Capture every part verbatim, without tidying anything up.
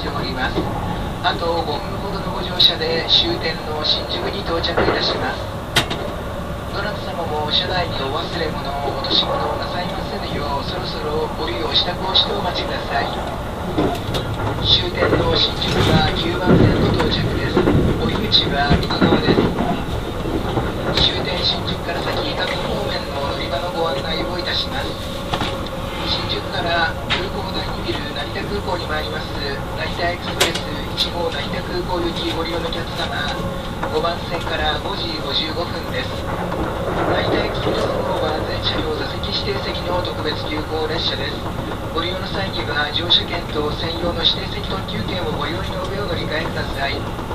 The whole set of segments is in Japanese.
ております。あとごふんほどのご乗車で終点の新宿に到着いたします。どなた様も車内にお忘れ物、落とし物をなさいませぬよう、そろそろ降りを支度をしてお待ちください。終点の新宿はきゅうばん線の到着です。降り口は右側です。終点新宿から先、各方面の乗り場のご案内をいたします。新宿から空港台に見る成田空港に参ります成田エクスプレスいち号成田空港行きご利用のお客様、ごばん線からごじごじゅうごふんです。成田エクスプレス号は全車両座席指定席の特別急行列車です。ご利用の際には乗車券と専用の指定席特急券をご利用の上お乗り換えください。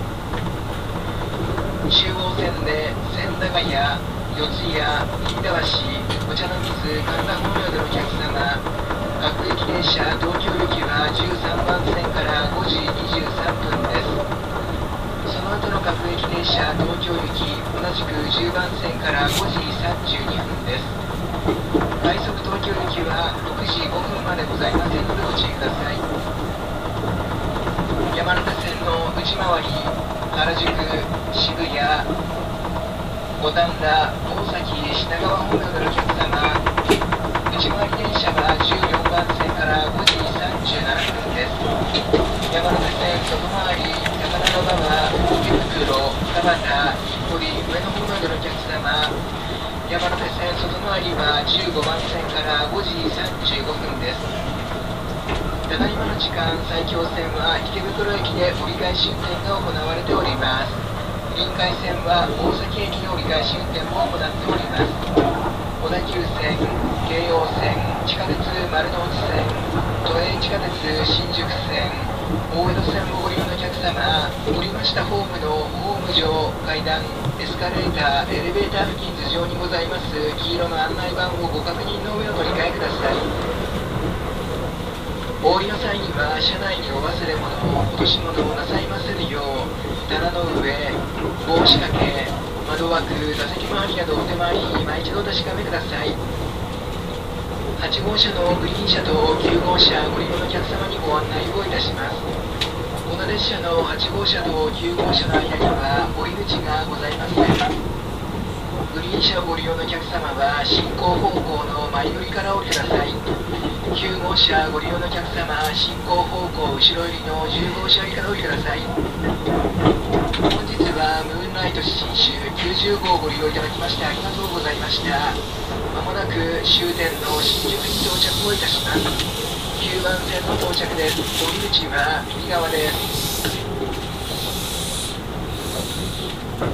中央線で千駄ヶ谷、四谷、飯田橋、お茶の水、神田方面でのお客様、各駅電車東京行きはじゅうさんばん線からごじにじゅうさんぷんです。その後の各駅電車東京行き、同じくじゅうばん線からごじさんじゅうにふんです。快速東京行きはろくじごふんまでございませんのでご注意ください。山手線の内回り、原宿、渋谷、五反田、大崎、品川方面のお客様、内回り電車はじゅうよんばん線からごじさんじゅうななふんです。山手線外回り、高田馬場、池袋、田端、日暮里、上野方面のお客様、山手線外回りはじゅうごばん線からごじさんじゅうごふんです。ただいまの時間、埼京線は池袋駅で折り返し運転が行われております。臨海線は大崎駅で折り返し運転も行っております。小田急線、京葉線、地下鉄丸の内線、都営地下鉄新宿線、大江戸線をご利用のお客様、降りましたホームのホーム上、階段、エスカレーター、エレベーター付近頭上にございます黄色の案内板をご確認の上お取り替えください。お降りの際には車内にお忘れ物、落とし物をなさいませぬよう、棚の上、帽子掛け、窓枠、座席周りなどお手回りに今一度お確かめください。はち号車のグリーン車ときゅう号車ご利用のお客様にご案内をいたします。この列車のはち号車ときゅう号車の間には降り口がございません。グリーン車をご利用のお客様は進行方向の前寄りからお降りください。きゅう号車ご利用のお客様、進行方向後ろ寄りのじゅう号車寄りからお降りください。本日はムーンライト新州きゅうじゅう号をご利用いただきましてありがとうございました。まもなく終点の新宿に到着をいたします。きゅうばん線の到着です。降り口は右側です。